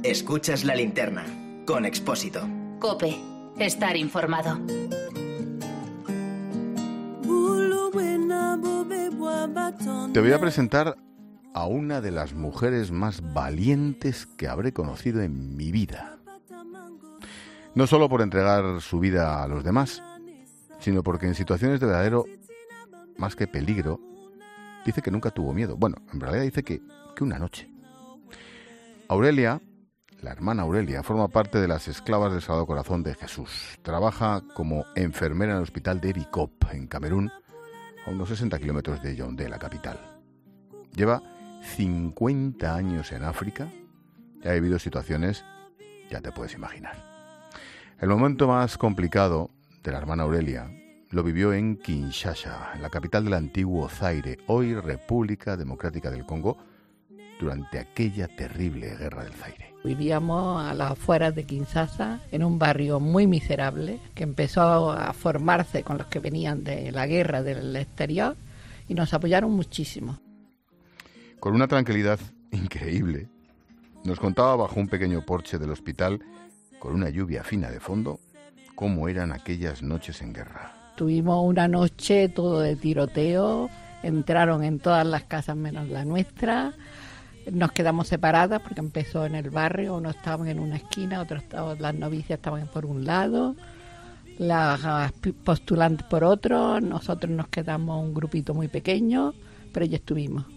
Escuchas La Linterna, con Expósito. COPE. Estar informado. Te voy a presentar a una de las mujeres más valientes que habré conocido en mi vida. No solo por entregar su vida a los demás, sino porque en situaciones de verdadero, más que peligro, dice que nunca tuvo miedo. Bueno, en realidad dice que una noche. Aurelia, la hermana Aurelia, forma parte de las esclavas del Sagrado Corazón de Jesús. Trabaja como enfermera en el hospital de Bikop, en Camerún, a unos 60 kilómetros de Yaoundé, la capital. Lleva 50 años en África y ha vivido situaciones, ya te puedes imaginar. El momento más complicado de la hermana Aurelia lo vivió en Kinshasa, en la capital del antiguo Zaire, hoy República Democrática del Congo, durante aquella terrible guerra del Zaire. Vivíamos a las afueras de Kinshasa, en un barrio muy miserable, que empezó a formarse con los que venían de la guerra del exterior y nos apoyaron muchísimo. Con una tranquilidad increíble, nos contaba bajo un pequeño porche del hospital, con una lluvia fina de fondo, cómo eran aquellas noches en guerra. Tuvimos una noche todo de tiroteo, entraron en todas las casas menos la nuestra. Nos quedamos separadas porque empezó en el barrio, unos estaban en una esquina, otros estaban, las novicias estaban por un lado, las postulantes por otro, nosotros nos quedamos un grupito muy pequeño, pero ya estuvimos.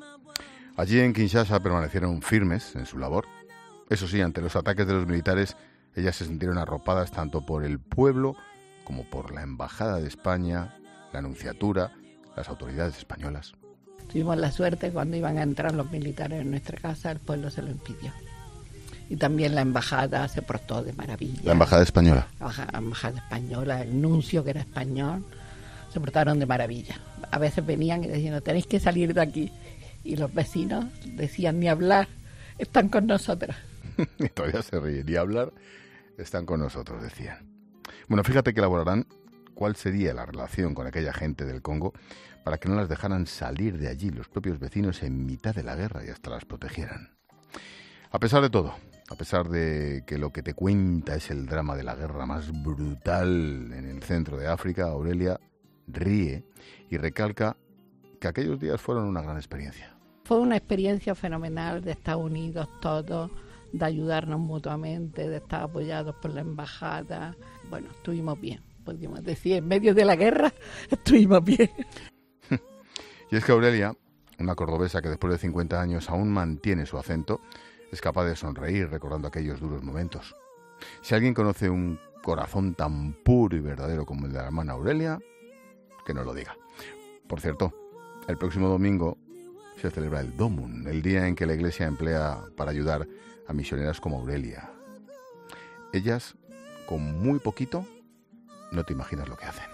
Allí en Kinshasa permanecieron firmes en su labor. Eso sí, ante los ataques de los militares, ellas se sintieron arropadas tanto por el pueblo como por la Embajada de España, la Nunciatura, las autoridades españolas. Tuvimos la suerte cuando iban a entrar los militares en nuestra casa, el pueblo se lo impidió. Y también la embajada se portó de maravilla. ¿La embajada española? La embajada española, el nuncio que era español, se portaron de maravilla. A veces venían y decían, tenéis que salir de aquí. Y los vecinos decían, ni hablar, están con nosotras. Y todavía se ríen, ni hablar, están con nosotros, decían. Bueno, fíjate que elaborarán cuál sería la relación con aquella gente del Congo para que no las dejaran salir de allí los propios vecinos en mitad de la guerra y hasta las protegieran. A pesar de todo, a pesar de que lo que te cuenta es el drama de la guerra más brutal en el centro de África, Aurelia ríe y recalca que aquellos días fueron una gran experiencia. Fue una experiencia fenomenal de estar unidos todos, de ayudarnos mutuamente, de estar apoyados por la embajada. Bueno, estuvimos bien, podríamos decir, en medio de la guerra estuvimos bien. Y es que Aurelia, una cordobesa que después de 50 años aún mantiene su acento, es capaz de sonreír recordando aquellos duros momentos. Si alguien conoce un corazón tan puro y verdadero como el de la hermana Aurelia, que no lo diga. Por cierto, el próximo domingo se celebra el Domun, el día en que la Iglesia emplea para ayudar a misioneras como Aurelia. Ellas, con muy poquito, no te imaginas lo que hacen.